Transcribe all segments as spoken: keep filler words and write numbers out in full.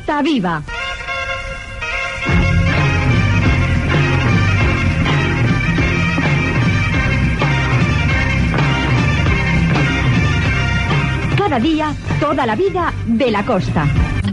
Costa Viva. Cada día, toda la vida de la costa.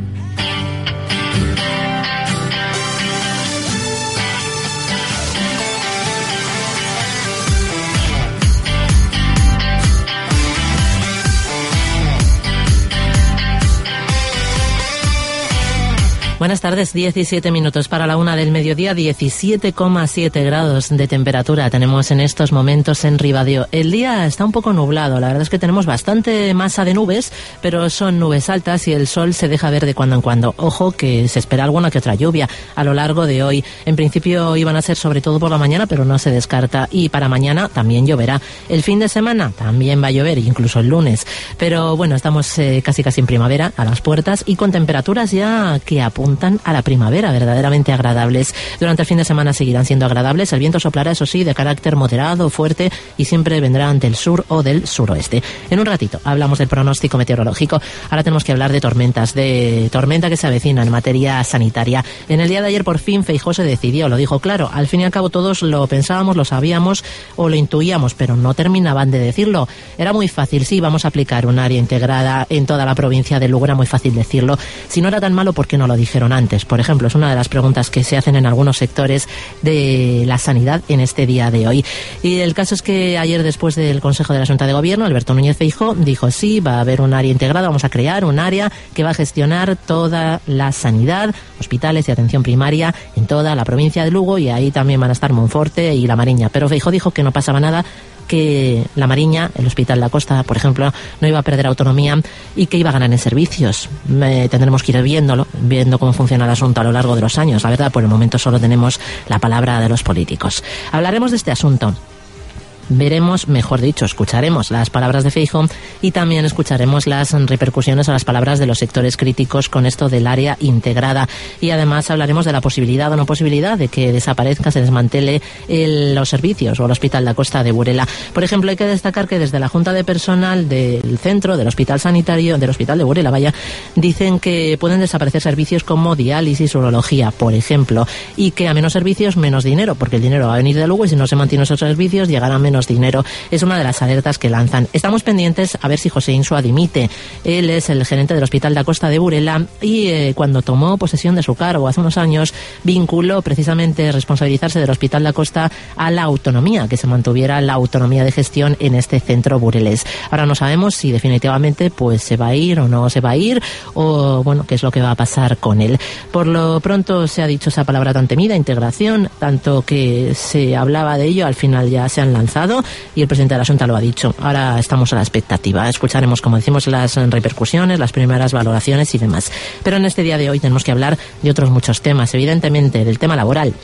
Buenas tardes, diecisiete minutos para la una del mediodía, diecisiete coma siete grados de temperatura tenemos en estos momentos en Ribadeo. El día está un poco nublado, la verdad es que tenemos bastante masa de nubes, pero son nubes altas y el sol se deja ver de cuando en cuando. Ojo que se espera alguna que otra lluvia a lo largo de hoy. En principio iban a ser sobre todo por la mañana, pero no se descarta. Y para mañana también lloverá. El fin de semana también va a llover, incluso el lunes. Pero bueno, estamos eh, casi casi en primavera, a las puertas, y con temperaturas ya que apuntan a la primavera, verdaderamente agradables. Durante el fin de semana seguirán siendo agradables. El viento soplará, eso sí, de carácter moderado, fuerte, y siempre vendrá del sur o del suroeste. En un ratito hablamos del pronóstico meteorológico. Ahora tenemos que hablar de tormentas, de tormenta que se avecina en materia sanitaria. En el día de ayer por fin Feijóo se decidió, lo dijo claro. Al fin y al cabo todos lo pensábamos, lo sabíamos o lo intuíamos, pero no terminaban de decirlo. Era muy fácil, sí, vamos a aplicar un área integrada en toda la provincia de Lugo, era muy fácil decirlo. Si no era tan malo, ¿por qué no lo dijeron antes? Por ejemplo, es una de las preguntas que se hacen en algunos sectores de la sanidad en este día de hoy. Y el caso es que ayer, después del Consejo de la Junta de Gobierno, Alberto Núñez Feijóo dijo sí, va a haber un área integrada, vamos a crear un área que va a gestionar toda la sanidad, hospitales y atención primaria en toda la provincia de Lugo, y ahí también van a estar Monforte y La Mariña. Pero Feijóo dijo que no pasaba nada, que La Mariña, el Hospital La Costa, por ejemplo, no iba a perder autonomía y que iba a ganar en servicios. Eh, tendremos que ir viéndolo, viendo cómo funciona el asunto a lo largo de los años. La verdad, por el momento solo tenemos la palabra de los políticos. Hablaremos de este asunto. Veremos, mejor dicho, escucharemos las palabras de Feijóo y también escucharemos las repercusiones o las palabras de los sectores críticos con esto del área integrada. Y además hablaremos de la posibilidad o no posibilidad de que desaparezca, se desmantele el, los servicios o el Hospital La Costa de Burela. Por ejemplo, hay que destacar que desde la Junta de Personal del centro, del Hospital Sanitario, del Hospital de Burela, vaya, dicen que pueden desaparecer servicios como diálisis, urología, por ejemplo, y que a menos servicios, menos dinero, porque el dinero va a venir de Lugo y si no se mantienen esos servicios llegará menos dinero. Es una de las alertas que lanzan. Estamos pendientes a ver si José Insua dimite. Él es el gerente del Hospital La Costa de Burela y eh, cuando tomó posesión de su cargo hace unos años vinculó precisamente responsabilizarse del Hospital La Costa a la autonomía, que se mantuviera la autonomía de gestión en este centro burelés. Ahora no sabemos si definitivamente pues se va a ir o no se va a ir, o bueno, qué es lo que va a pasar con él. Por lo pronto se ha dicho esa palabra tan temida, integración, tanto que se hablaba de ello, al final ya se han lanzado y el presidente de la Junta lo ha dicho. Ahora estamos a la expectativa. Escucharemos, como decimos, las repercusiones, las primeras valoraciones y demás. Pero en este día de hoy tenemos que hablar de otros muchos temas, evidentemente del tema laboral,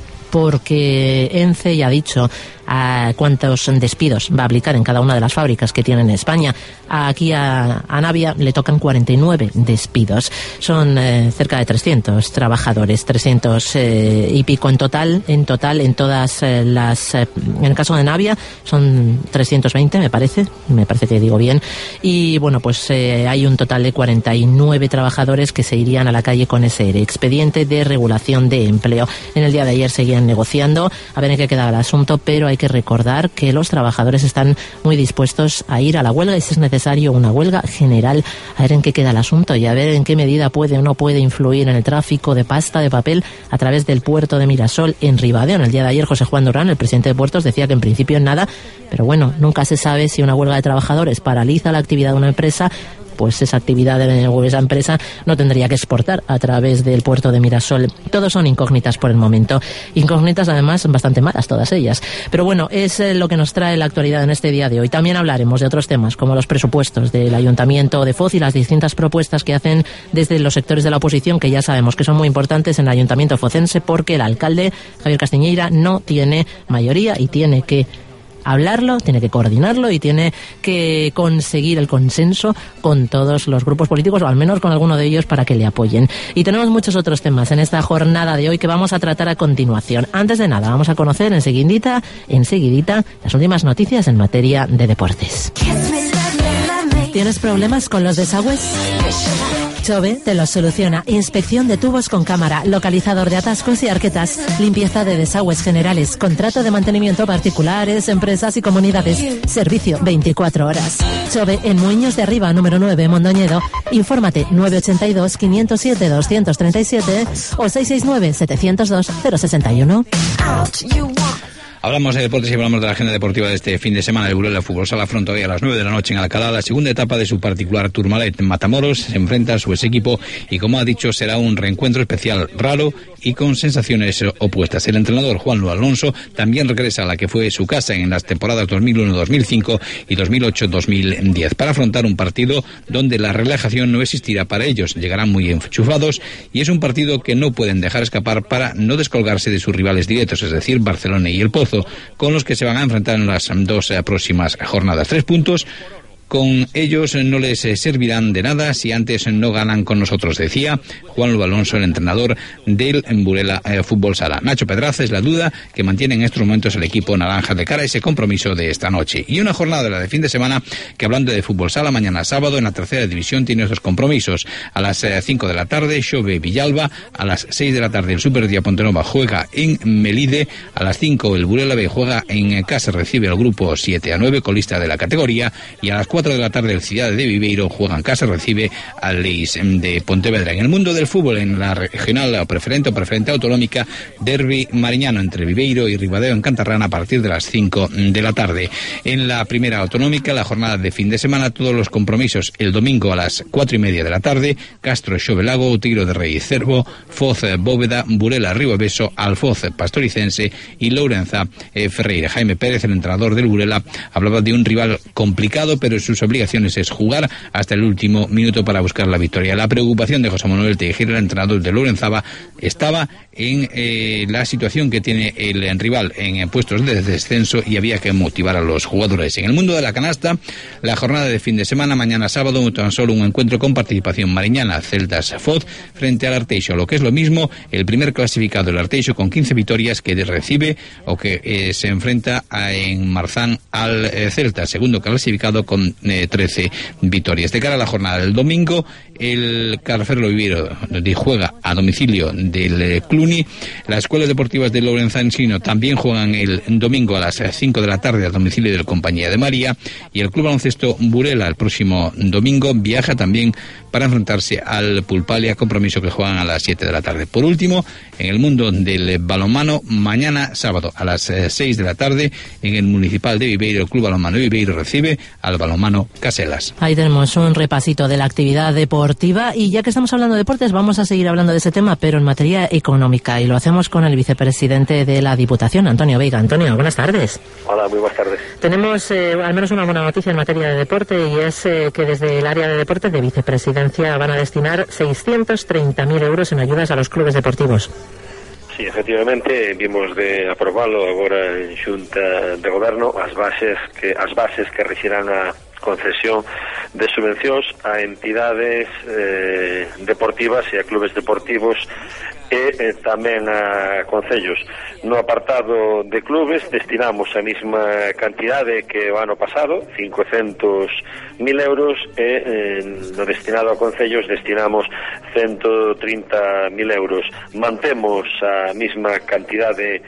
porque ENCE ya ha dicho a cuántos despidos va a aplicar en cada una de las fábricas que tiene en España. Aquí a, a Navia le tocan cuarenta y nueve despidos. Son eh, cerca de trescientos trabajadores, trescientos eh, y pico en total, en total en todas eh, las... Eh, en el caso de Navia son trescientos veinte, me parece, me parece que digo bien. Y bueno, pues eh, hay un total de cuarenta y nueve trabajadores que se irían a la calle con ese expediente de regulación de empleo. En el día de ayer seguían negociando a ver en qué quedaba el asunto, pero hay que recordar que los trabajadores están muy dispuestos a ir a la huelga y si es necesario una huelga general, a ver en qué queda el asunto y a ver en qué medida puede o no puede influir en el tráfico de pasta de papel a través del puerto de Mirasol en Ribadeo. En el día de ayer José Juan Durán, el presidente de Puertos, decía que en principio nada, pero bueno, nunca se sabe si una huelga de trabajadores paraliza la actividad de una empresa, pues esa actividad de esa empresa no tendría que exportar a través del puerto de Mirasol. Todos son incógnitas por el momento. Incógnitas, además, bastante malas todas ellas. Pero bueno, es lo que nos trae la actualidad en este día de hoy. También hablaremos de otros temas, como los presupuestos del Ayuntamiento de Foz y las distintas propuestas que hacen desde los sectores de la oposición, que ya sabemos que son muy importantes en el Ayuntamiento focense, porque el alcalde, Javier Castiñeira, no tiene mayoría y tiene que hablarlo, tiene que coordinarlo y tiene que conseguir el consenso con todos los grupos políticos, o al menos con alguno de ellos, para que le apoyen. Y tenemos muchos otros temas en esta jornada de hoy que vamos a tratar a continuación. Antes de nada, vamos a conocer enseguidita, enseguidita las últimas noticias en materia de deportes. ¿Tienes problemas con los desagües? Chove te lo soluciona. Inspección de tubos con cámara, localizador de atascos y arquetas, limpieza de desagües generales, contrato de mantenimiento particulares, empresas y comunidades. Servicio veinticuatro horas. Chove en Muñoz de Arriba, número nueve, Mondoñedo. Infórmate nueve ochenta y dos, quinientos siete, doscientos treinta y siete o seiscientos sesenta y nueve, setecientos dos, cero sesenta y uno. Hablamos de deportes y hablamos de la agenda deportiva de este fin de semana. El Burela Fútbol Sala afronta hoy a las nueve de la noche en Alcalá la segunda etapa de su particular Tourmalet. Matamoros se enfrenta a su ex equipo y, como ha dicho, será un reencuentro especial, raro y con sensaciones opuestas. El entrenador Juan Luis Alonso también regresa a la que fue su casa en las temporadas dos mil uno dos mil cinco y dos mil ocho dos mil diez para afrontar un partido donde la relajación no existirá para ellos. Llegarán muy enchufados y es un partido que no pueden dejar escapar para no descolgarse de sus rivales directos, es decir, Barcelona y el Pozo, con los que se van a enfrentar en las dos próximas jornadas. Tres puntos con ellos no les servirán de nada si antes no ganan con nosotros, decía Juan Luis Alonso, el entrenador del Burela eh, Fútbol Sala. Nacho Pedraza es la duda que mantiene en estos momentos el equipo naranja de cara a ese compromiso de esta noche. Y una jornada de la de fin de semana que, hablando de Fútbol Sala, mañana sábado en la tercera división tiene estos compromisos. A las cinco de la tarde, Xove Villalba. A las seis de la tarde, el Superdía Pontenova juega en Melide. A las cinco, el Burela B juega en casa, recibe al grupo siete a nueve, colista de la categoría. Y a las cuatro de la tarde, el Cidade de Viveiro juega en casa, recibe al Leis de Pontevedra. En el mundo del fútbol, en la regional o preferente o preferente autonómica, derbi mariñano entre Viveiro y Ribadeo en Cantarrana a partir de las cinco de la tarde. En la primera autonómica, la jornada de fin de semana, todos los compromisos el domingo a las cuatro y media de la tarde: Castro Xovelago, Tiro de Rey Cervo, Foz Bóveda, Burela Ribabeso, Alfoz Pastoricense y Lourenza eh, Ferreira. Jaime Pérez, el entrenador del Burela, hablaba de un rival complicado, pero sus obligaciones es jugar hasta el último minuto para buscar la victoria. La preocupación de José Manuel Tejera, el entrenador de Lourenzaba, estaba en eh, la situación que tiene el rival en puestos de descenso y había que motivar a los jugadores. En el mundo de la canasta, la jornada de fin de semana, mañana sábado, tan solo un encuentro con participación mariñana, Celtas Foz frente al Arteixo. Lo que es lo mismo, el primer clasificado, el Arteixo, con quince victorias, que recibe o que eh, se enfrenta a, en Marzán al eh, Celta, segundo clasificado con eh, trece victorias. De cara a la jornada del domingo, el Carferlo Viveiro juega a domicilio del eh, Cluny. Las escuelas deportivas de Lorenzano también juegan el domingo a las cinco de la tarde a domicilio del Compañía de María, y el Club Baloncesto Burela el próximo domingo viaja también para enfrentarse al Pulpalia, compromiso que juegan a las siete de la tarde. Por último, en el mundo del balonmano, mañana sábado a las seis de la tarde en el Municipal de Viveiro, el Club Balonmano de Viveiro recibe al Balonmano Caselas. Ahí tenemos un repasito de la actividad deportiva, y ya que estamos hablando de deportes vamos a seguir hablando de ese tema, pero en materia económica, y lo hacemos con el vicepresidente de la Diputación, Antonio Veiga. Antonio, buenas tardes. Hola, muy buenas tardes. Tenemos eh, al menos una buena noticia en materia de deporte, y es eh, que desde el área de deporte de vicepresidencia van a destinar seiscientos treinta mil euros en ayudas a los clubes deportivos. Sí, efectivamente, vimos de aprobalo agora en Xunta de Goberno as bases que as bases que rexirán a concesión de subvencións a entidades eh, deportivas e a clubes deportivos e eh, tamén a concellos. No apartado de clubes destinamos a mesma cantidade que o ano pasado, cincocentos mil euros, e eh, no destinado a concellos destinamos ciento trinta mil euros. Mantemos a mesma cantidade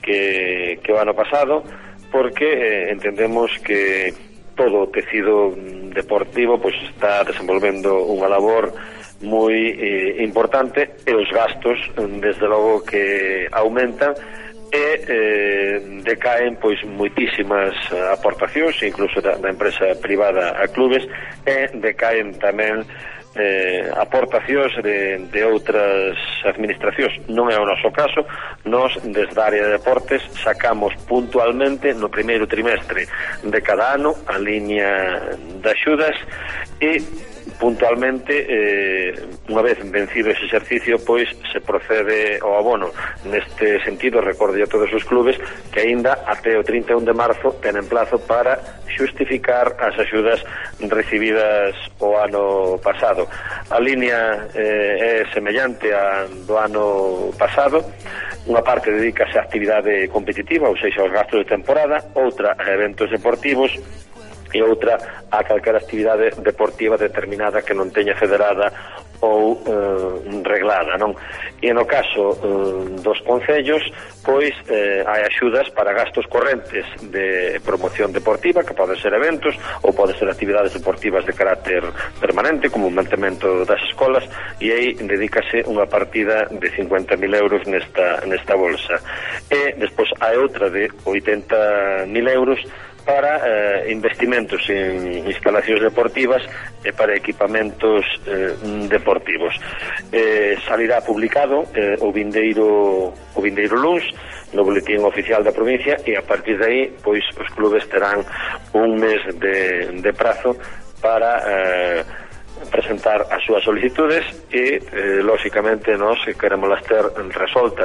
que, que o ano pasado, porque eh, entendemos que todo o tecido deportivo pues está desenvolvendo unha labor moi eh, importante, e os gastos desde logo que aumentan e eh, decaen pois moitísimas aportacións, incluso da, da empresa privada a clubes, e decaen tamén eh, aportacións de, de outras administracións. Non é o noso caso. Nós, desde a área de deportes, sacamos puntualmente no primeiro trimestre de cada ano a liña de axudas, e puntualmente, eh, unha vez vencido ese exercicio, pois se procede ao abono. Neste sentido, recordo a todos os clubes que aínda até o trinta e un de marzo tenen plazo para xustificar as axudas recibidas o ano pasado. A liña eh, é semellante a do ano pasado. Unha parte dedícase á actividade competitiva, ou seja, aos gastos de temporada, outra a eventos deportivos, e outra a calquera actividade deportiva determinada que non teña federada ou eh, reglada, non? E no caso eh, dos concellos, pois eh, hai axudas para gastos correntes de promoción deportiva, que pode ser eventos ou pode ser actividades deportivas de carácter permanente, como o mantemento das escolas, e aí dedícase unha partida de cincuenta mil euros nesta, nesta bolsa. E despois hai outra de oitenta mil euros para eh, investimentos en instalacións deportivas e para equipamentos eh, deportivos. Eh, salirá publicado eh, o vindeiro o vindeiro luns no boletín oficial da provincia, e a partir de aí pois os clubes terán un mes de, de prazo para eh, presentar as súas solicitudes e, eh, lóxicamente, nós queremos las ter resoltas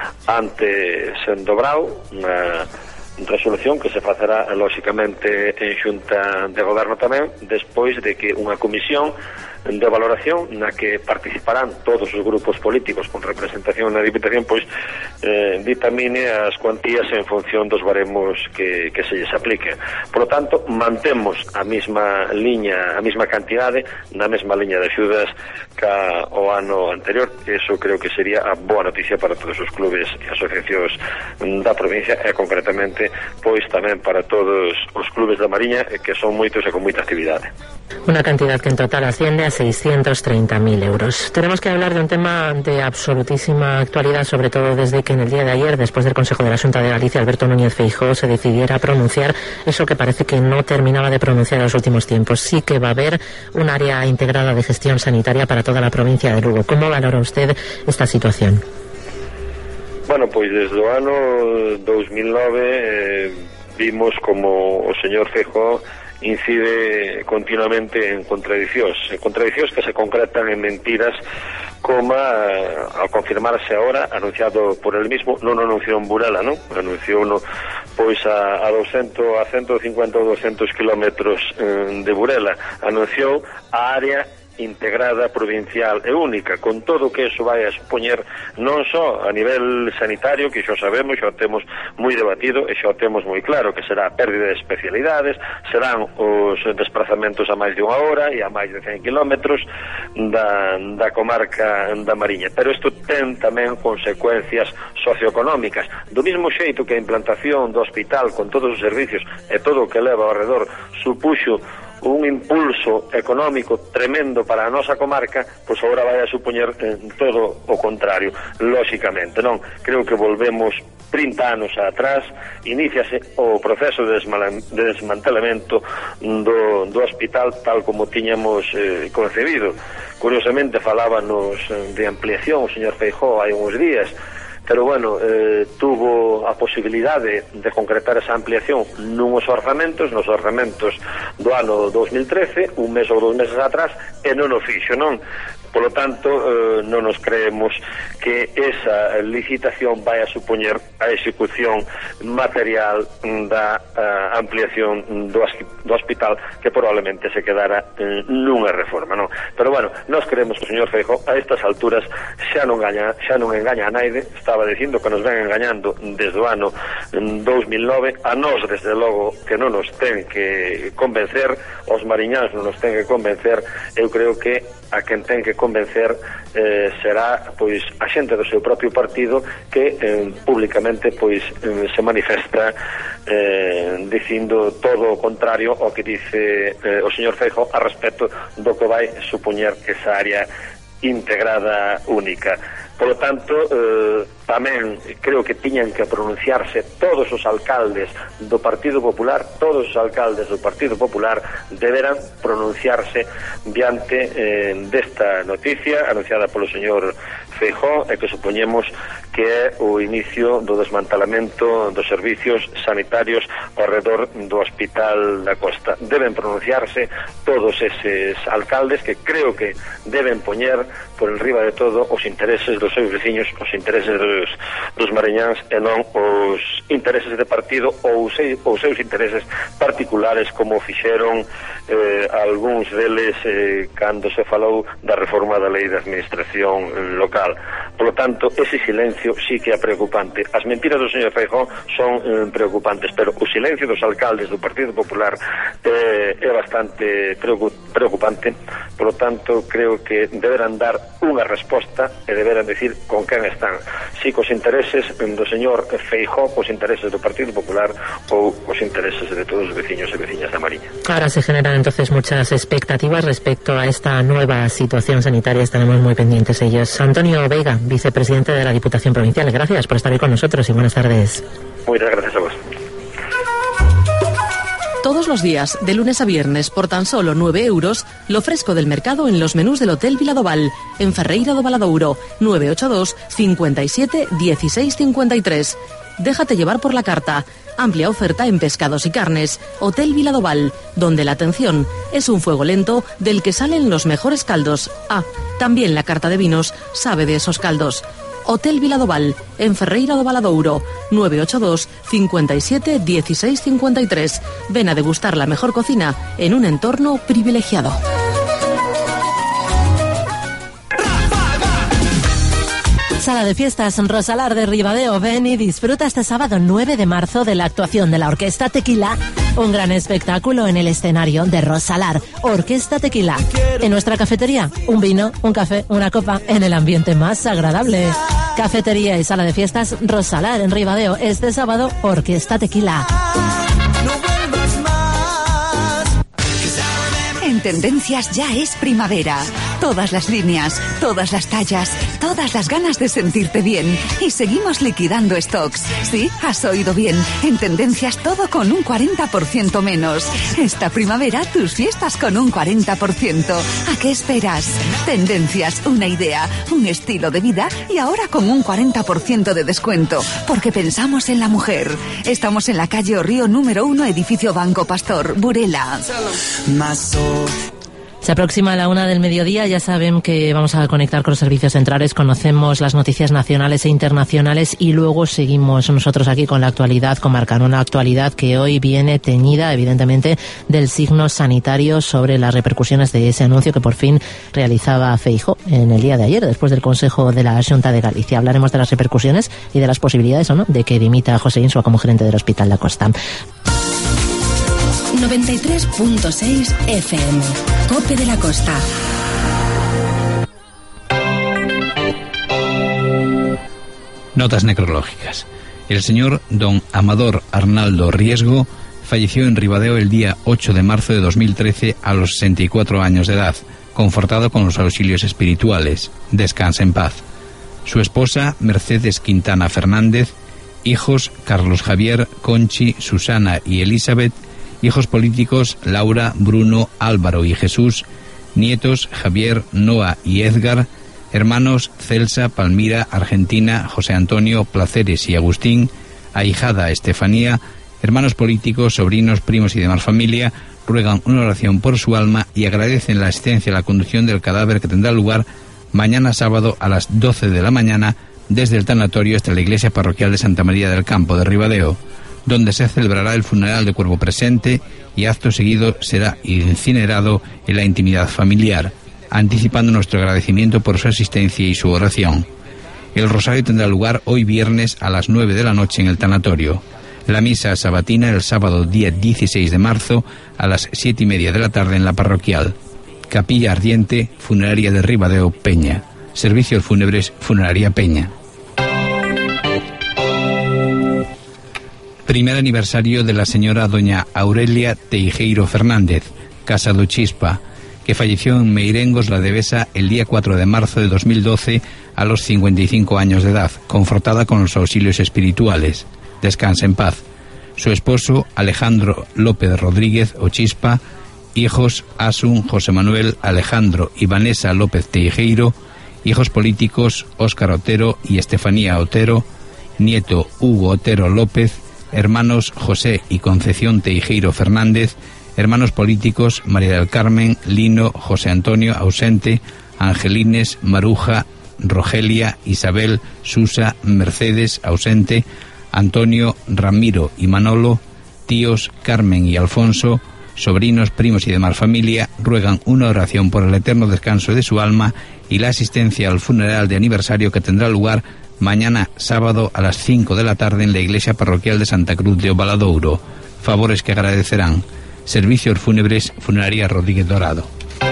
ante sendo brau unha resolución que se facerá lóxicamente en xunta de goberno tamén, despois de que unha comisión de valoración na que participarán todos os grupos políticos con representación na Diputación, pois eh, ditamine as cuantías en función dos baremos que, que se lles aplique. Por lo tanto, mantemos a mesma liña, a mesma cantidade na mesma liña de axudas ca o ano anterior. Eso creo que sería a boa noticia para todos os clubes e asociacións da provincia, e concretamente pois tamén para todos os clubes da Mariña, que son moitos e con moita actividade. Una cantidad que en total asciende a seiscientos treinta mil euros. Tenemos que hablar de un tema de absolutísima actualidad, sobre todo desde que en el día de ayer, después del Consejo de la Xunta de Galicia, Alberto Núñez Feijóo se decidiera a pronunciar eso que parece que no terminaba de pronunciar en los últimos tiempos. Sí que va a haber un área integrada de gestión sanitaria para toda la provincia de Lugo. ¿Cómo valora usted esta situación? Bueno, pois desde o ano dos mil nove eh, vimos como o señor Feijóo incide continuamente en contradicións, en contradicións que se concretan en mentiras, como a, ao confirmarse ahora, anunciado por el mismo, non anunciou en Burela, non? Anunciou no, pois a, a doscientos, a ciento cincuenta ou doscientos kilómetros eh, de Burela, anunciou a área integrada, provincial e única, con todo o que eso vai a supoñer non só a nivel sanitario, que xa sabemos, xa o temos moi debatido e xa o temos moi claro, que será a pérdida de especialidades, serán os desplazamentos a máis de unha hora e a máis de cen kilómetros da, da comarca da Mariña. Pero isto ten tamén consecuencias socioeconómicas, do mesmo xeito que a implantación do hospital con todos os servicios e todo o que leva ao redor supuxo un impulso económico tremendo para a nosa comarca, pois agora vai a supoñer eh, todo o contrario, lóxicamente, non? Creo que volvemos trinta anos atrás, iníciase o proceso de, de desmantelamento do, do hospital tal como tiñamos eh, concebido. Curiosamente falábanos de ampliación o señor Feijóo hai uns días, pero bueno, eh, tuvo a posibilidade de concretar esa ampliación nuns orzamentos, nos orzamentos do ano dos mil trece, un mes ou dous meses atrás, e non o fixo, non? Polo tanto, eh, non nos creemos que esa licitación vai a supoñer a execución material da uh, ampliación do, do hospital, que probablemente se quedara eh, nunha reforma, non? Pero bueno, nós creemos que o señor Feijóo a estas alturas xa non engaña, xa non engaña a naide. Estaba dicindo que nos ven engañando desde o ano dos mil nove, a nós desde logo que non nos ten que convencer, os mariñáns non nos ten que convencer. Eu creo que a quen ten que convencer eh, será pois a xente do seu propio partido, que eh, públicamente pois eh, se manifesta eh, dicindo todo o contrario ao que dice eh, o señor Feijóo a respecto do que vai supoñer esa área integrada única. Por lo tanto, eh, tamén creo que tiñan que pronunciarse todos os alcaldes do Partido Popular, todos os alcaldes do Partido Popular deberán pronunciarse diante eh, desta noticia anunciada polo señor Feijóo, e que supoñemos que é o inicio do desmantelamento dos servicios sanitarios ao redor do Hospital da Costa. Deben pronunciarse todos eses alcaldes, que creo que deben poñer por enriba de todo os intereses dos seus veciños, os intereses dos, dos mariñáns, e non os intereses de partido ou os seus intereses particulares, como fixeron eh, algúns deles eh, cando se falou da reforma da lei de administración local. tal. Por lo tanto, ese silencio sí que é preocupante. As mentiras do señor Feijóo son eh, preocupantes, pero o silencio dos alcaldes do Partido Popular eh, é bastante preocupante. Por lo tanto, creo que deberán dar unha resposta e deberán decir con quen están, si cos intereses do señor Feijóo, cos intereses do Partido Popular ou cos intereses de todos os veciños e veciñas da Mariña. Ahora se generan entonces muchas expectativas respecto a esta nueva situación sanitaria. Estaremos muy pendientes ellos. Antonio Veiga, vicepresidente de la Diputación Provincial, gracias por estar ahí con nosotros y buenas tardes. Muchas gracias a vos. Todos los días, de lunes a viernes, por tan solo nueve euros, lo fresco del mercado en los menús del Hotel Viladoval, en Ferreira do Valadouro, nueve ocho dos, cincuenta y siete, dieciséis cincuenta y tres. Déjate llevar por la carta. Amplia oferta en pescados y carnes. Hotel Viladoval, donde la atención es un fuego lento del que salen los mejores caldos. Ah, también la carta de vinos sabe de esos caldos. Hotel Viladoval, en Ferreira do Valadouro, nueve ocho dos, cincuenta y siete, dieciséis cincuenta y tres. Ven a degustar la mejor cocina en un entorno privilegiado. Sala de fiestas Rosalar de Ribadeo. Ven y disfruta este sábado nueve de marzo de la actuación de la Orquesta Tequila. Un gran espectáculo en el escenario de Rosalar. Orquesta Tequila. En nuestra cafetería, un vino, un café, una copa en el ambiente más agradable. Cafetería y sala de fiestas Rosalar en Ribadeo. Este sábado, Orquesta Tequila. En Tendencias ya es primavera. Todas las líneas, todas las tallas, todas las ganas de sentirte bien. Y seguimos liquidando stocks. Sí, has oído bien. En Tendencias todo con un cuarenta por ciento menos. Esta primavera tus fiestas con un cuarenta por ciento. ¿A qué esperas? Tendencias, una idea, un estilo de vida y ahora con un cuarenta por ciento de descuento. Porque pensamos en la mujer. Estamos en la calle Orrío número uno, edificio Banco Pastor, Burela. Se aproxima la una del mediodía, ya saben que vamos a conectar con los servicios centrales, conocemos las noticias nacionales e internacionales y luego seguimos nosotros aquí con la actualidad comarcana, una actualidad que hoy viene teñida evidentemente del signo sanitario sobre las repercusiones de ese anuncio que por fin realizaba Feijóo en el día de ayer, después del Consejo de la Xunta de Galicia. Hablaremos de las repercusiones y de las posibilidades o no de que dimita a José Insua como gerente del Hospital da Costa. noventa y tres punto seis F M, Cope de la Costa. Notas necrológicas. El señor don Amador Arnaldo Riesgo falleció en Ribadeo el día ocho de marzo de dos mil trece a los sesenta y cuatro años de edad, confortado con los auxilios espirituales. Descansa en paz. Su esposa, Mercedes Quintana Fernández, hijos Carlos Javier, Conchi, Susana y Elizabeth, hijos políticos Laura, Bruno, Álvaro y Jesús, nietos Javier, Noa y Edgar, hermanos Celsa, Palmira, Argentina, José Antonio, Placeres y Agustín, ahijada Estefanía, hermanos políticos, sobrinos, primos y demás familia, ruegan una oración por su alma y agradecen la asistencia a la conducción del cadáver que tendrá lugar mañana sábado a las doce de la mañana desde el tanatorio hasta la iglesia parroquial de Santa María del Campo de Ribadeo, donde se celebrará el funeral de cuerpo presente y acto seguido será incinerado en la intimidad familiar, anticipando nuestro agradecimiento por su asistencia y su oración. El rosario tendrá lugar hoy viernes a las nueve de la noche en el tanatorio. La misa sabatina el sábado día dieciséis de marzo a las siete y media de la tarde en la parroquial. Capilla Ardiente, Funeraria de Ribadeo, Peña. Servicios fúnebres, Funeraria Peña. Primer aniversario de la señora doña Aurelia Teijeiro Fernández, Casa do Chispa, que falleció en Meirengos, la Devesa, el día cuatro de marzo de dos mil doce a los cincuenta y cinco años de edad, confortada con los auxilios espirituales. Descansa en paz. Su esposo, Alejandro López Rodríguez Ochispa, hijos Asun, José Manuel, Alejandro y Vanessa López Teijeiro, hijos políticos Óscar Otero y Estefanía Otero, nieto Hugo Otero López, hermanos José y Concepción Teijeiro Fernández, hermanos políticos María del Carmen, Lino, José Antonio, ausente, Angelines, Maruja, Rogelia, Isabel, Susa, Mercedes, ausente, Antonio, Ramiro y Manolo, tíos Carmen y Alfonso, sobrinos, primos y demás familia ruegan una oración por el eterno descanso de su alma y la asistencia al funeral de aniversario que tendrá lugar mañana sábado a las cinco de la tarde en la iglesia parroquial de Santa Cruz de Ovaladouro. Favores que agradecerán. Servicios fúnebres, Funeraria Rodríguez Dorado.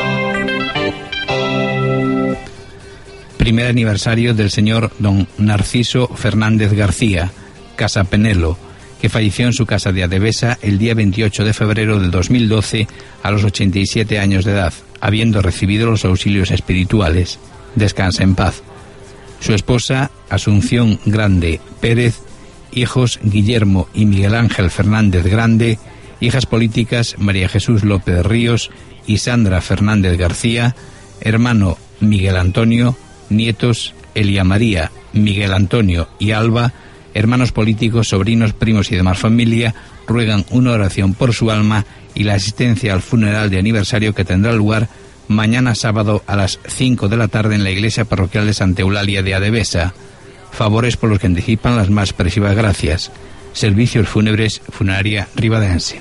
Primer aniversario del señor don Narciso Fernández García, Casa Penelo, que falleció en su casa de Adevesa el día veintiocho de febrero del dos mil doce a los ochenta y siete años de edad, habiendo recibido los auxilios espirituales. Descansa en paz. Su esposa, Asunción Grande Pérez, hijos Guillermo y Miguel Ángel Fernández Grande, hijas políticas María Jesús López Ríos y Sandra Fernández García, hermano Miguel Antonio, nietos Elia María, Miguel Antonio y Alba, hermanos políticos, sobrinos, primos y demás familia, ruegan una oración por su alma y la asistencia al funeral de aniversario que tendrá lugar mañana sábado a las cinco de la tarde en la iglesia parroquial de Santa Eulalia de Adevesa. Favores por los que anticipan las más expresivas gracias. Servicios fúnebres, Funeraria Ribadense.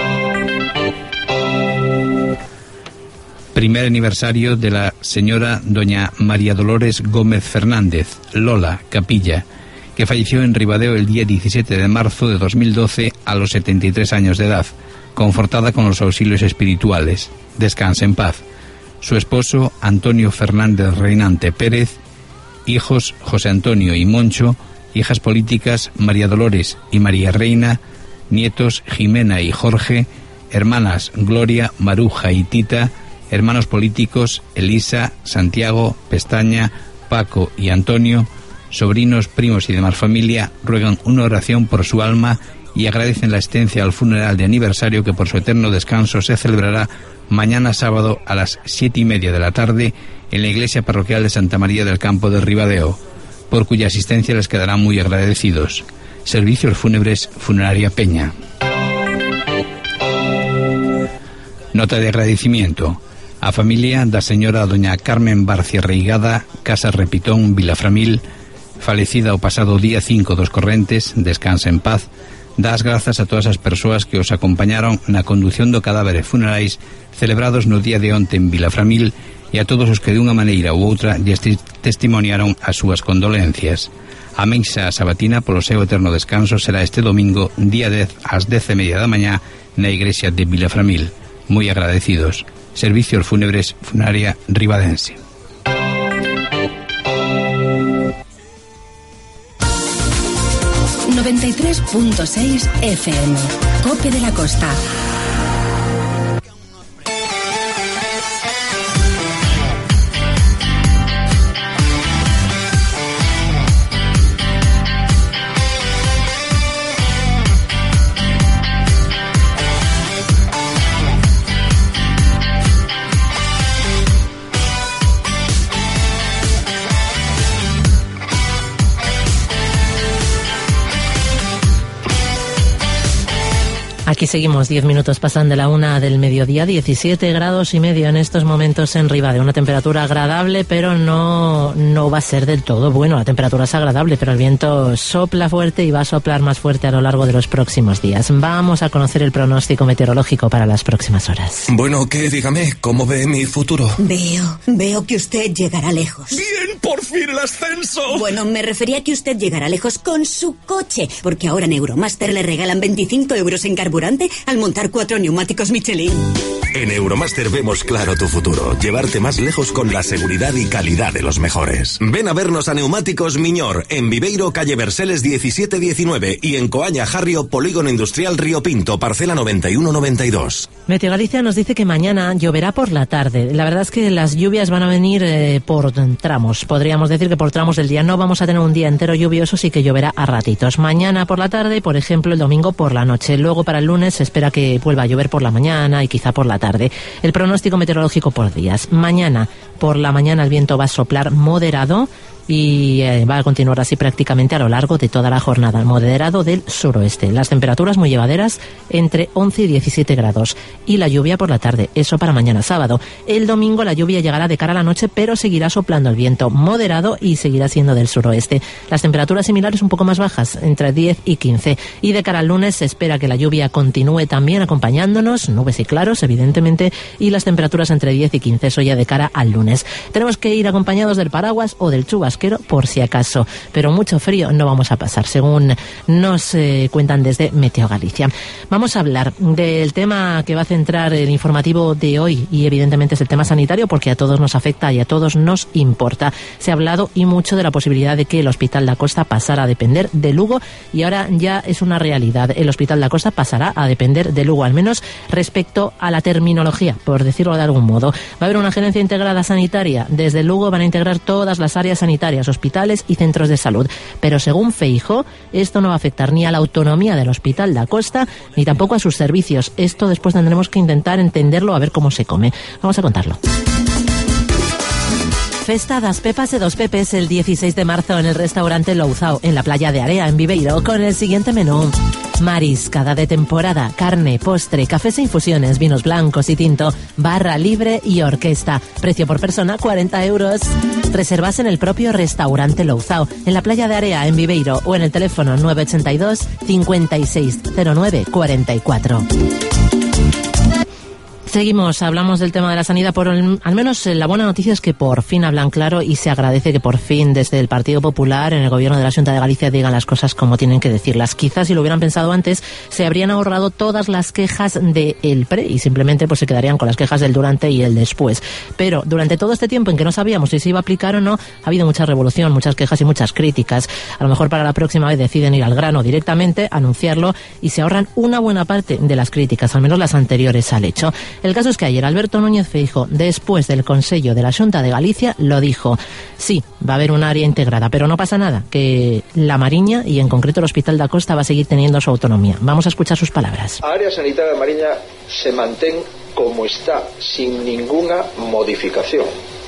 Primer aniversario de la señora doña María Dolores Gómez Fernández, Lola Capilla, que falleció en Ribadeo el día diecisiete de marzo de dos mil doce a los setenta y tres años de edad, confortada con los auxilios espirituales. Descansa en paz. Su esposo, Antonio Fernández Reinante Pérez, hijos José Antonio y Moncho, hijas políticas María Dolores y María Reina, nietos Jimena y Jorge, hermanas Gloria, Maruja y Tita, hermanos políticos Elisa, Santiago, Pestaña, Paco y Antonio, sobrinos, primos y demás familia ruegan una oración por su alma y agradecen la asistencia al funeral de aniversario que por su eterno descanso se celebrará mañana sábado a las siete y media de la tarde en la iglesia parroquial de Santa María del Campo de Ribadeo, por cuya asistencia les quedarán muy agradecidos. Servicios fúnebres, Funeraria Peña. Nota de agradecimiento a familia da señora doña Carmen Barcia Reigada, Casa Repitón, Vilaframil, falecida o pasado día cinco dos correntes, descansa en paz. Das grazas a todas as persoas que os acompañaron na condución do cadáveres funerais celebrados no día de onte en Vilaframil e a todos os que de unha maneira ou outra lles testimoniaron as súas condolencias. A misa sabatina polo seu eterno descanso será este domingo, día dez, ás dez e media da mañá, na igrexa de Vilaframil. Moi agradecidos. Servicios fúnebres, Funeraria Ribadense. noventa y tres punto seis F M, Cope de la Costa. Aquí seguimos, diez minutos pasan de la una del mediodía, diecisiete grados y medio en estos momentos en Ribadeo. Una temperatura agradable, pero no, no va a ser del todo bueno. La temperatura es agradable, pero el viento sopla fuerte y va a soplar más fuerte a lo largo de los próximos días. Vamos a conocer el pronóstico meteorológico para las próximas horas. Bueno, ¿qué? Dígame, ¿cómo ve mi futuro? Veo, veo que usted llegará lejos. ¡Bien, por fin el ascenso! Bueno, me refería a que usted llegará lejos con su coche, porque ahora en Euromaster le regalan veinticinco euros en carburante al montar cuatro neumáticos Michelin. En Euromaster vemos claro tu futuro. Llevarte más lejos con la seguridad y calidad de los mejores. Ven a vernos a Neumáticos Miñor, en Viveiro, calle Verseles diecisiete diecinueve y en Coaña Jarrio, Polígono Industrial Río Pinto, parcela noventa y uno noventa y dos. Meteo Galicia nos dice que mañana lloverá por la tarde. La verdad es que las lluvias van a venir eh, por tramos. Podríamos decir que por tramos del día. No vamos a tener un día entero lluvioso, sí que lloverá a ratitos. Mañana por la tarde y, por ejemplo, el domingo por la noche. Luego para el lunes se espera que vuelva a llover por la mañana y quizá por la tarde. El pronóstico meteorológico por días. Mañana por la mañana el viento va a soplar moderado y eh, va a continuar así prácticamente a lo largo de toda la jornada. Moderado del suroeste. Las temperaturas muy llevaderas entre once y diecisiete grados. Y la lluvia por la tarde. Eso para mañana sábado. El domingo la lluvia llegará de cara a la noche, pero seguirá soplando el viento moderado y seguirá siendo del suroeste. Las temperaturas similares un poco más bajas, entre diez y quince. Y de cara al lunes se espera que la lluvia continúe también acompañándonos, nubes y claros, evidentemente, y las temperaturas entre diez y quince. Eso ya de cara al lunes. Tenemos que ir acompañados del paraguas o del chubasquero por si acaso, pero mucho frío no vamos a pasar, según nos eh, cuentan desde Meteo Galicia. Vamos a hablar del tema que va a centrar el informativo de hoy y evidentemente es el tema sanitario porque a todos nos afecta y a todos nos importa. Se ha hablado y mucho de la posibilidad de que el Hospital da Costa pasara a depender de Lugo y ahora ya es una realidad. El Hospital da Costa pasará a depender de Lugo, al menos respecto a la terminología, por decirlo de algún modo. Va a haber una gerencia integrada sanitaria. Desde Lugo van a integrar todas las áreas sanitarias, hospitales y centros de salud. Pero según Feijóo, esto no va a afectar ni a la autonomía del Hospital da Costa ni tampoco a sus servicios. Esto después tendremos que intentar entenderlo a ver cómo se come. Vamos a contarlo. Festa das Pepas e dos Pepes el dieciséis de marzo en el restaurante Louzao, en la playa de Area, en Viveiro, con el siguiente menú. Mariscada de temporada, carne, postre, cafés e infusiones, vinos blancos y tinto, barra libre y orquesta. Precio por persona, cuarenta euros. Reservas en el propio restaurante Louzao, en la playa de Area, en Viveiro, o en el teléfono nueve ochenta y dos, cincuenta y seis, cero nueve, cuarenta y cuatro. Seguimos, hablamos del tema de la sanidad, por el, al menos la buena noticia es que por fin hablan claro y se agradece que por fin desde el Partido Popular en el gobierno de la Xunta de Galicia digan las cosas como tienen que decirlas. Quizás si lo hubieran pensado antes se habrían ahorrado todas las quejas del pre y simplemente pues se quedarían con las quejas del durante y el después. Pero durante todo este tiempo en que no sabíamos si se iba a aplicar o no, ha habido mucha revolución, muchas quejas y muchas críticas. A lo mejor para la próxima vez deciden ir al grano directamente, anunciarlo y se ahorran una buena parte de las críticas, al menos las anteriores al hecho. El caso es que ayer Alberto Núñez Feijóo, después del Consello de la Xunta de Galicia, lo dijo. Sí, va a haber un área integrada, pero no pasa nada, que la Mariña y en concreto el Hospital da Costa va a seguir teniendo su autonomía. Vamos a escuchar sus palabras. A área sanitaria de Mariña se mantén como está, sin ninguna modificación.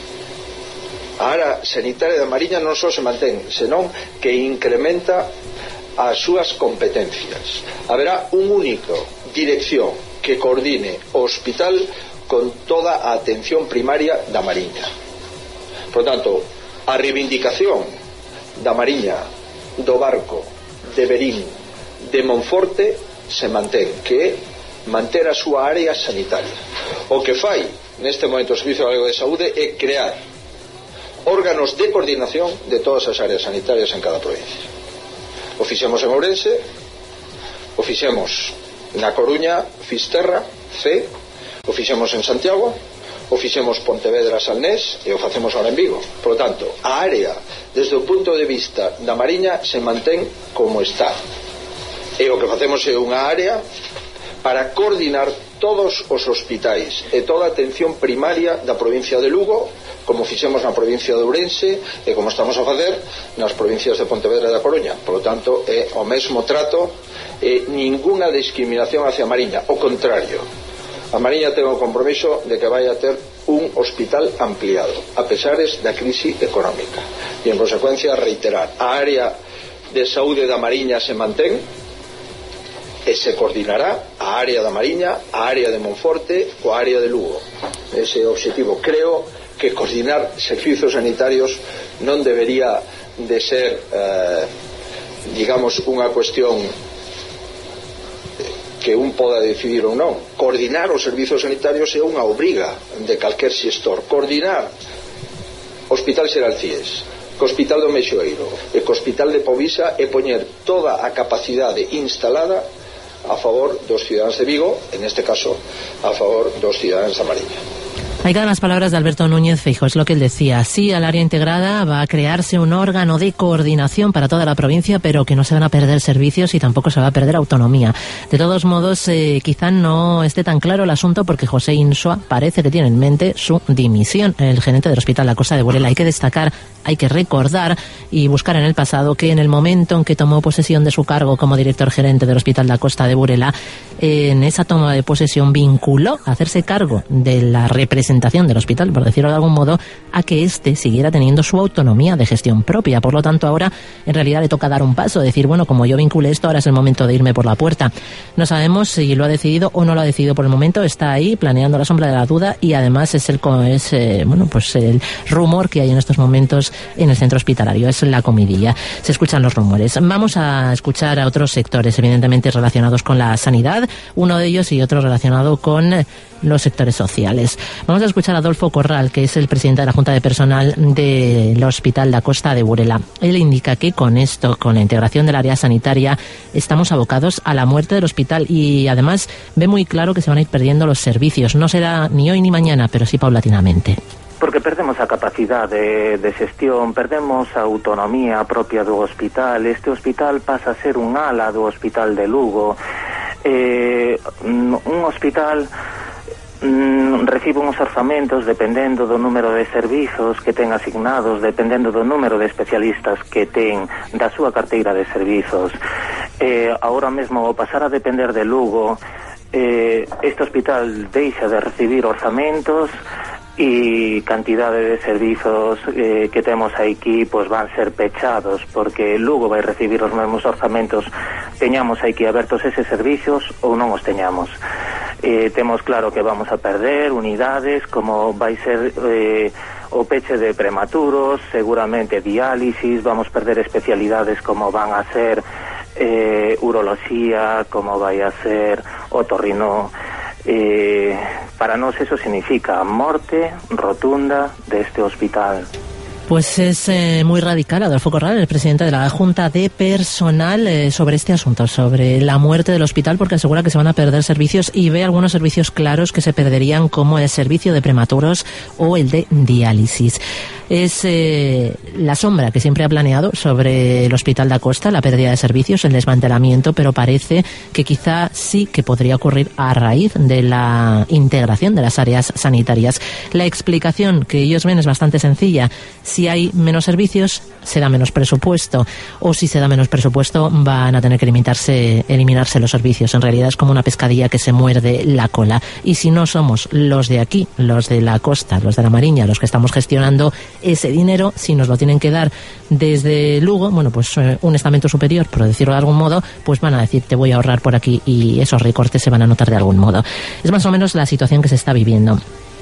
A área sanitaria de Mariña non só se mantén, senón que incrementa as súas competencias. Haberá un único dirección que coordine o hospital con toda a atención primaria da Mariña. Por tanto, a reivindicación da Mariña, do Barco, de Verín, de Monforte se mantén, que é manter a súa área sanitaria. O que fai neste momento o Servicio Galego de Saúde é crear órganos de coordinación de todas as áreas sanitarias en cada provincia. O fixemos en Ourense, o fixemos na Coruña, Fisterra, C, o fixemos en Santiago, o fixemos Pontevedra, Salnés e o facemos ahora en Vigo. Por lo tanto, a área, desde o punto de vista da Mariña, se mantén como está. E o que facemos é unha área para coordinar todos os hospitais e toda a atención primaria da provincia de Lugo, como fixemos na provincia de Ourense e como estamos a facer nas provincias de Pontevedra e da Coruña. Por lo tanto, é o mesmo trato e ninguna discriminación hacia a Mariña. O contrario, a Mariña ten o compromiso de que vai a ter un hospital ampliado, a pesares da crise económica. E en consecuencia, reiterar, a área de saúde da Mariña se mantén e se coordinará a área da Mariña, a área de Monforte coa área de Lugo. Ese é o objetivo. Creo que coordinar servizos sanitarios non debería de ser eh, digamos unha cuestión que un poda decidir ou non. Coordinar os servizos sanitarios é unha obriga de calquer xestor. Coordinar Hospital Xeral Cies, co Hospital do Meixoeiro e co Hospital de Povisa e poñer toda a capacidade instalada a favor dos cidadáns de Vigo, en este caso a favor dos cidadáns da Mariña. Ahí quedan las palabras de Alberto Núñez Feijóo, es lo que él decía. Sí, al área integrada va a crearse un órgano de coordinación para toda la provincia, pero que no se van a perder servicios y tampoco se va a perder autonomía. De todos modos, eh, quizá no esté tan claro el asunto porque José Insua parece que tiene en mente su dimisión. El gerente del Hospital La Costa de Burela. Hay que destacar, hay que recordar y buscar en el pasado que en el momento en que tomó posesión de su cargo como director gerente del Hospital La Costa de Burela, en esa toma de posesión vinculó a hacerse cargo de la representación del hospital, por decirlo de algún modo, a que éste siguiera teniendo su autonomía de gestión propia. Por lo tanto, ahora en realidad le toca dar un paso, decir, bueno, como yo vinculé esto, ahora es el momento de irme por la puerta. No sabemos si lo ha decidido o no lo ha decidido por el momento, está ahí planeando la sombra de la duda y además es el es, eh, bueno, pues el rumor que hay en estos momentos en el centro hospitalario, es la comidilla. Se escuchan los rumores. Vamos a escuchar a otros sectores, evidentemente relacionados con la sanidad, uno de ellos y otro relacionado con los sectores sociales. Vamos a escuchar a Adolfo Corral, que es el presidente de la Junta de Personal del Hospital da Costa de Burela. Él indica que con esto, con la integración del área sanitaria, estamos abocados a la muerte del hospital y además ve muy claro que se van a ir perdiendo los servicios. No será ni hoy ni mañana, pero sí paulatinamente. Porque perdemos a capacidade de, de xestión, perdemos a autonomía propia do hospital. Este hospital pasa a ser un ala do hospital de Lugo. Eh, un hospital mm, recibe uns orzamentos dependendo do número de servizos que ten asignados, dependendo do número de especialistas que ten da súa carteira de servizos. Eh, ahora mesmo, ao pasar a depender de Lugo, eh, este hospital deixa de recibir orzamentos e cantidade de servizos eh, que temos aquí pois van ser pechados, porque Lugo vai recibir os mesmos orzamentos teñamos aquí abertos eses servicios ou non os teñamos. Eh, temos claro que vamos a perder unidades como vai ser eh, o peche de prematuros, seguramente diálisis, vamos perder especialidades como van a ser eh, uroloxía, como vai a ser otorrino. Eh, para nós eso significa morte rotunda deste hospital. Pues es eh, muy radical Adolfo Corral, el presidente de la Junta de Personal, eh, sobre este asunto, sobre la muerte del hospital, porque asegura que se van a perder servicios y ve algunos servicios claros que se perderían, como el servicio de prematuros o el de diálisis. Es eh, la sombra que siempre ha planeado sobre el Hospital da Costa, la pérdida de servicios, el desmantelamiento, pero parece que quizá sí que podría ocurrir a raíz de la integración de las áreas sanitarias. La explicación que ellos ven es bastante sencilla. Si hay menos servicios, se da menos presupuesto, o si se da menos presupuesto, van a tener que limitarse, eliminarse los servicios. En realidad es como una pescadilla que se muerde la cola. Y si no somos los de aquí, los de la costa, los de la Mariña, los que estamos gestionando ese dinero, si nos lo tienen que dar desde Lugo, bueno, pues eh, un estamento superior, por decirlo de algún modo, pues van a decir, te voy a ahorrar por aquí, y esos recortes se van a notar de algún modo. Es más o menos la situación que se está viviendo.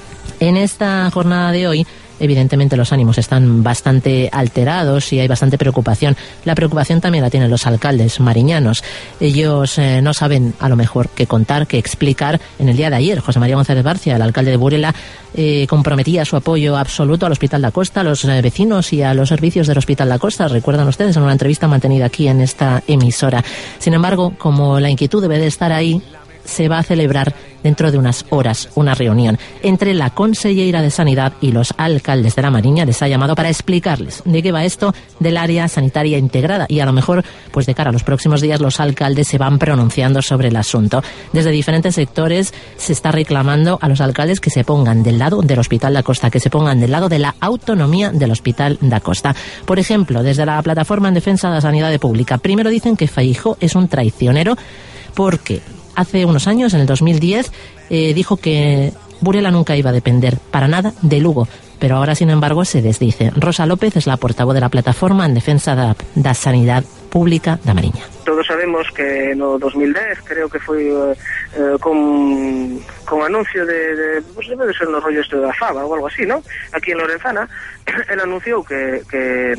En esta jornada de hoy, evidentemente los ánimos están bastante alterados y hay bastante preocupación. La preocupación también la tienen los alcaldes mariñanos. Ellos eh, no saben a lo mejor qué contar, qué explicar. En el día de ayer, José María González Barcia, el alcalde de Burela, eh, comprometía su apoyo absoluto al Hospital da Costa, a los eh, vecinos y a los servicios del Hospital da Costa. Recuerdan ustedes en una entrevista mantenida aquí en esta emisora. Sin embargo, como la inquietud debe de estar ahí, se va a celebrar dentro de unas horas una reunión entre la Conselleira de Sanidad y los alcaldes de la Mariña. Les ha llamado para explicarles de qué va esto del área sanitaria integrada, y a lo mejor, pues de cara a los próximos días, los alcaldes se van pronunciando sobre el asunto. Desde diferentes sectores se está reclamando a los alcaldes que se pongan del lado del Hospital da Costa, que se pongan del lado de la autonomía del Hospital da Costa. Por ejemplo, desde la Plataforma en Defensa de la Sanidad Pública, primero dicen que Feijóo es un traicionero porque hace unos años, en el dos mil diez, eh, dijo que Burela nunca iba a depender para nada de Lugo, pero ahora, sin embargo, se desdice. Rosa López es la portavoz de la Plataforma en Defensa da, da Sanidad Pública da Mariña. Todos sabemos que no dos mil dez, creo que foi eh, con, con anuncio de, de pues debe ser no rollo este da Faba ou algo así, ¿no? Aquí en Lorenzana, él anunciou que... que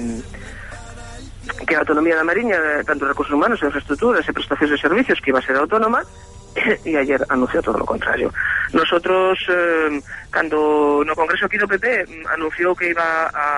que a autonomía da Mariña, tanto recursos humanos, infraestructuras e prestacións de servicios, que iba a ser autónoma, e ayer anunció todo lo contrario. Nosotros, eh, cando no Congreso aquí do P P anunciou que iba a,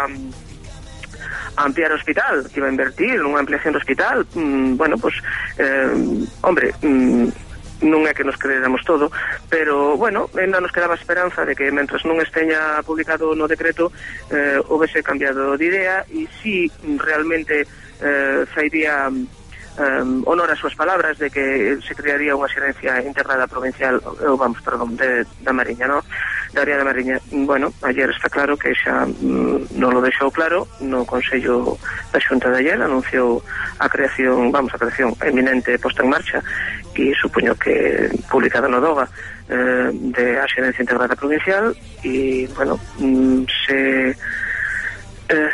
a ampliar o hospital, que iba a invertir nunha ampliación do hospital, mmm, bueno, pues, eh, hombre, mmm, non é que nos creéramos todo, pero, bueno, ainda nos quedaba esperanza de que, mentras non esteña publicado no decreto, eh, houvese cambiado de idea, e si realmente eh, fairía um, honor as súas palabras de que se crearía unha xerencia integrada provincial, ou vamos, perdón, de, da Mariña, no? Da área da Mariña. Bueno, ayer está claro que xa mm, non lo deixou claro no Consello da Xunta de ayer, anunciou a creación, vamos, a creación eminente posta en marcha, e supoño que publicada no DOGA, eh, de a xerencia integrada provincial, e, bueno, mm, se... Eh,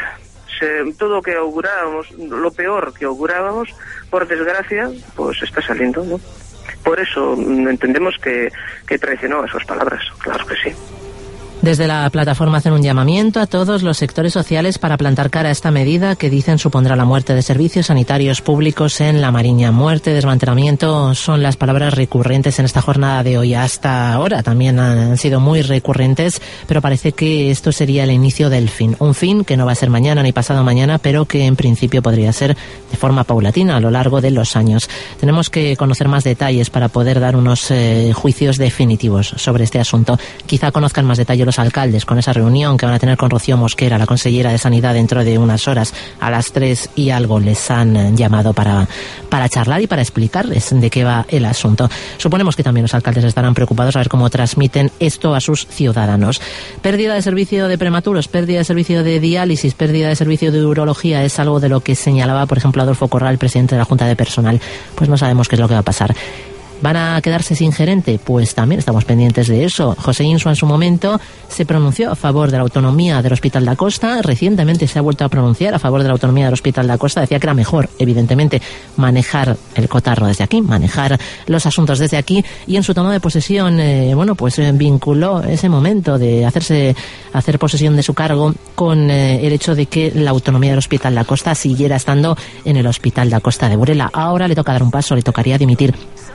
Se, todo o que augurábamos, lo peor que augurábamos, por desgracia, pues está saliendo, ¿no? Por eso entendemos que, que traicionó a sus palabras, claro que sí. Desde la plataforma hacen un llamamiento a todos los sectores sociales para plantar cara a esta medida que dicen supondrá la muerte de servicios sanitarios públicos en la Mariña. Muerte, desmantelamiento son las palabras recurrentes en esta jornada de hoy. Hasta ahora también han sido muy recurrentes, pero parece que esto sería el inicio del fin. Un fin que no va a ser mañana ni pasado mañana, pero que en principio podría ser de forma paulatina a lo largo de los años. Tenemos que conocer más detalles para poder dar unos eh, juicios definitivos sobre este asunto. Quizá conozcan más detalles los alcaldes con esa reunión que van a tener con Rocío Mosquera, la consellera de Sanidad, dentro de unas horas. A las tres y algo les han llamado para, para charlar y para explicarles de qué va el asunto. Suponemos que también los alcaldes estarán preocupados a ver cómo transmiten esto a sus ciudadanos. Pérdida de servicio de prematuros, pérdida de servicio de diálisis, pérdida de servicio de urología es algo de lo que señalaba, por ejemplo, Adolfo Corral, presidente de la Junta de Personal. Pues no sabemos qué es lo que va a pasar. ¿Van a quedarse sin gerente? Pues también estamos pendientes de eso. José Insua en su momento se pronunció a favor de la autonomía del Hospital da Costa. Recientemente se ha vuelto a pronunciar a favor de la autonomía del Hospital da Costa. Decía que era mejor, evidentemente, manejar el cotarro desde aquí, manejar los asuntos desde aquí. Y en su toma de posesión, eh, bueno, pues eh, vinculó ese momento de hacerse hacer posesión de su cargo con eh, el hecho de que la autonomía del Hospital da Costa siguiera estando en el Hospital da Costa de Burela. Ahora le toca dar un paso, le tocaría dimitir.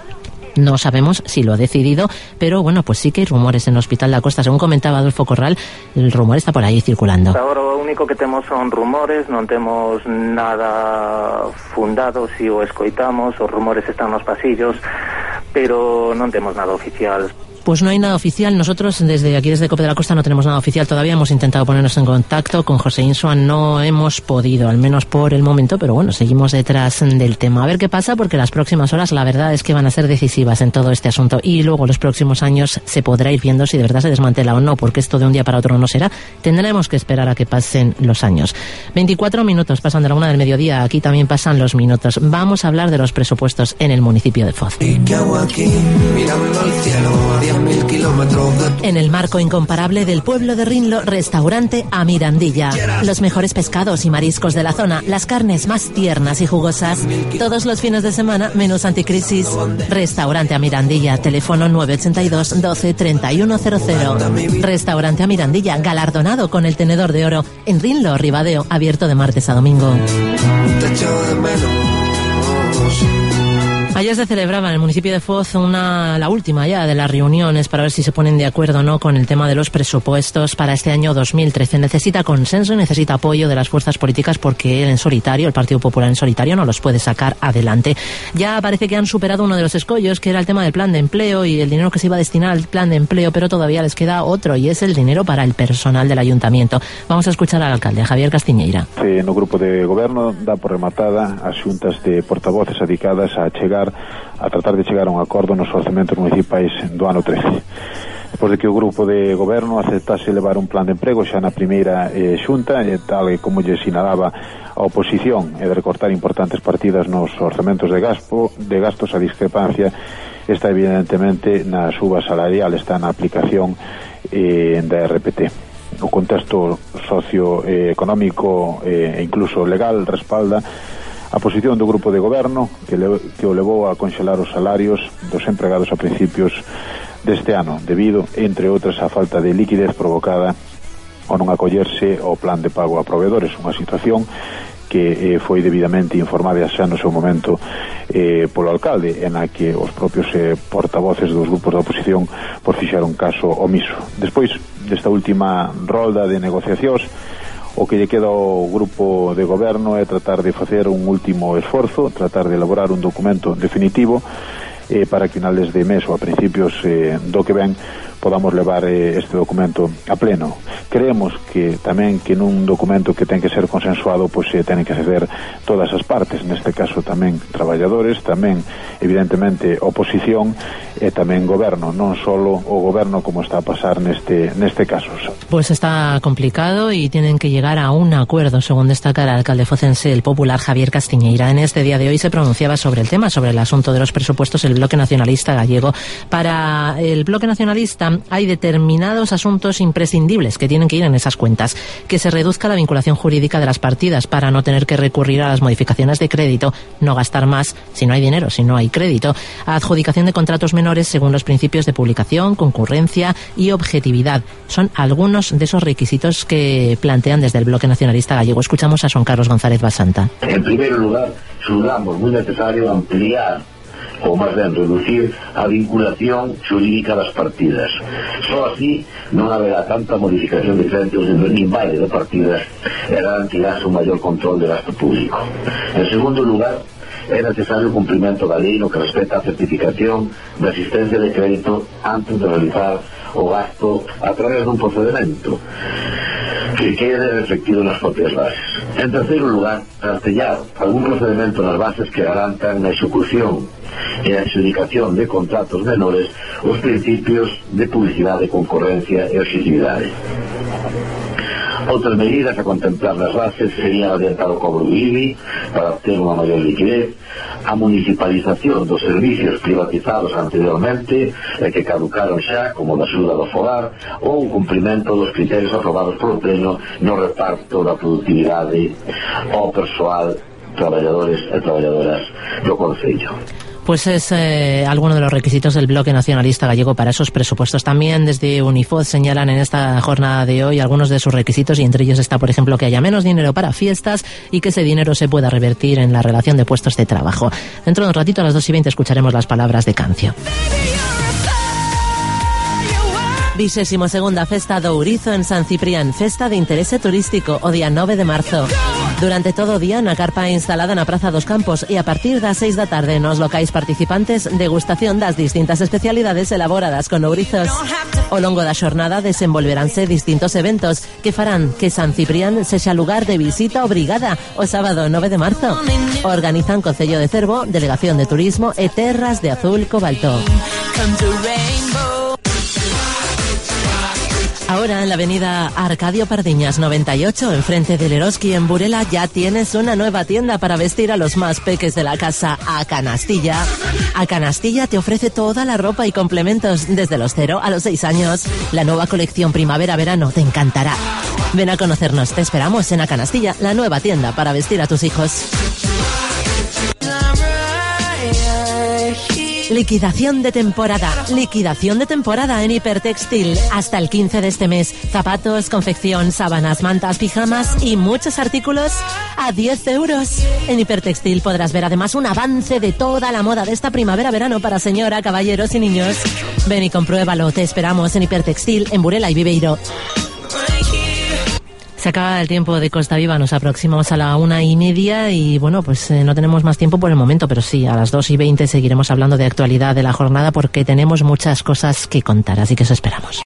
No sabemos si lo ha decidido, pero bueno, pues sí que hay rumores en el Hospital da Costa. Según comentaba Adolfo Corral, el rumor está por ahí circulando. Agora o único que temos son rumores, non temos nada fundado. Si o escoitamos, os rumores están nos pasillos, pero non temos nada oficial. Pues no hay nada oficial. Nosotros desde aquí, desde COPE de la Costa, no tenemos nada oficial todavía. Hemos intentado ponernos en contacto con José Insua, no hemos podido, al menos por el momento, pero bueno, seguimos detrás del tema. A ver qué pasa, porque las próximas horas la verdad es que van a ser decisivas en todo este asunto, y luego los próximos años se podrá ir viendo si de verdad se desmantela o no, porque esto de un día para otro no será. Tendremos que esperar a que pasen los años. veinticuatro minutos pasan de la una del mediodía, aquí también pasan los minutos. Vamos a hablar de los presupuestos en el municipio de Foz. En el marco incomparable del pueblo de Rinlo, restaurante A Mirandilla. Los mejores pescados y mariscos de la zona, las carnes más tiernas y jugosas. Todos los fines de semana, menús anticrisis. Restaurante A Mirandilla, teléfono nueve ochenta y dos, doce, treinta y uno cero cero. Restaurante A Mirandilla, galardonado con el Tenedor de Oro. En Rinlo, Ribadeo, abierto de martes a domingo. Ayer se celebraba en el municipio de Foz una, la última ya de las reuniones para ver si se ponen de acuerdo o no con el tema de los presupuestos para este año dos mil trece. Necesita consenso y necesita apoyo de las fuerzas políticas, porque él en solitario, el Partido Popular en solitario, no los puede sacar adelante. Ya parece que han superado uno de los escollos, que era el tema del plan de empleo y el dinero que se iba a destinar al plan de empleo, pero todavía les queda otro, y es el dinero para el personal del ayuntamiento. Vamos a escuchar al alcalde, Javier Castiñeira. Sí, no grupo de goberno dá por rematada as xuntas de portavoces dedicadas a chegar a tratar de chegar a un acordo nos orzamentos municipais do ano trece. Depois de que o grupo de goberno aceptase levar un plan de emprego xa na primeira eh, xunta, e tal e como lle sinalaba a oposición, e de recortar importantes partidas nos orzamentos de gasto, de gastos, a discrepancia está evidentemente na suba salarial, está na aplicación eh, da R P T. O contexto socioeconómico e eh, incluso legal respalda a posición do grupo de goberno que, le, que o levou a conxelar os salarios dos empregados a principios deste ano, debido, entre outras, á falta de liquidez provocada ao non acollerse ao plan de pago a proveedores, unha situación que eh, foi debidamente informada xa no seu momento eh, polo alcalde, en a que os propios eh, portavoces dos grupos da oposición por fixaron caso omiso. Despois desta última rolda de negociacións, o que lle queda ao grupo de goberno é tratar de facer un último esforzo, tratar de elaborar un documento definitivo eh, para que finales de mes ou a principios eh, do que ven podamos levar eh, este documento a pleno. creemos que tamén que nun documento que ten que ser consensuado, pois se tenen que ceder todas as partes, neste caso tamén traballadores, tamén evidentemente oposición e tamén goberno, non solo o goberno como está a pasar neste neste caso. Pues está complicado y tienen que llegar a un acuerdo, según destaca el alcalde focense, el popular Javier Castiñeira. En este día de hoy se pronunciaba sobre el tema, sobre el asunto de los presupuestos, el Bloque Nacionalista Gallego. Para el Bloque Nacionalista hay determinados asuntos imprescindibles que tienen que ir en esas cuentas. Que se reduzca la vinculación jurídica de las partidas para no tener que recurrir a las modificaciones de crédito, no gastar más si no hay dinero, si no hay crédito. Adjudicación de contratos menores según los principios de publicación, concurrencia y objetividad. Son algunos de esos requisitos que plantean desde el Bloque Nacionalista Gallego. Escuchamos a Juan Carlos González Basanta. En primer lugar, xulgamos moi necesario ampliar ou máis ben reducir a vinculación xurídica das partidas. Só así non haberá tanta modificación de créditos nin baile de partidas e garantirá un maior control de gasto público. En segundo lugar, é necesario o cumprimento da lei no que respecta a certificación de asistencia de crédito antes de realizar o gasto a través dun procedimento que quede reflectido nas propias bases. En terceiro lugar, artellar algún procedimento nas bases que garantan a execución e a adjudicación de contratos menores os principios de publicidade, concorrencia e objetividade. Outras medidas a contemplar nas bases serían adiantar o cobro do I B I para obter unha maior liquidez, a municipalización dos servicios privatizados anteriormente e que caducaron xa, como da axuda do fogar, ou o cumprimento dos criterios aprobados polo Pleno no reparto da productividade ao persoal, traballadores e traballadoras do Concello. Pues es eh, alguno de los requisitos del Bloque Nacionalista Gallego para esos presupuestos. También desde Unifod señalan en esta jornada de hoy algunos de sus requisitos, y entre ellos está, por ejemplo, que haya menos dinero para fiestas y que ese dinero se pueda revertir en la relación de puestos de trabajo. Dentro de un ratito, a las dos y veinte, escucharemos las palabras de Cancio. Vigésimo segunda Festa do Ourizo en San Ciprián, festa de interese turístico, o día nove de marzo. Durante todo o día na carpa instalada na Praza dos Campos e a partir das seis da tarde nos locais participantes, degustación das distintas especialidades elaboradas con ourizos. Ao longo da xornada desenvolveránse distintos eventos que farán que San Ciprián sexa lugar de visita obrigada o sábado nove de marzo. Organizan Concello de Cervo, Delegación de Turismo e Terras de Azul Cobalto. Ahora en la avenida Arcadio Pardiñas noventa y ocho, enfrente del Eroski en Burela, ya tienes una nueva tienda para vestir a los más peques de la casa, A Canastilla. A Canastilla te ofrece toda la ropa y complementos desde los cero a los seis años. La nueva colección primavera-verano te encantará. Ven a conocernos, te esperamos en A Canastilla, la nueva tienda para vestir a tus hijos. Liquidación de temporada, liquidación de temporada en Hipertextil. Hasta el quince de este mes. Zapatos, confección, sábanas, mantas, pijamas y muchos artículos a diez euros. En Hipertextil podrás ver además un avance de toda la moda de esta primavera-verano para señora, caballeros y niños. Ven y compruébalo, te esperamos en Hipertextil, en Burela y Viveiro. Se acaba el tiempo de Costa Viva, nos aproximamos a la una y media y bueno, pues eh, no tenemos más tiempo por el momento, pero sí, a las dos y veinte seguiremos hablando de actualidad de la jornada porque tenemos muchas cosas que contar, así que eso esperamos.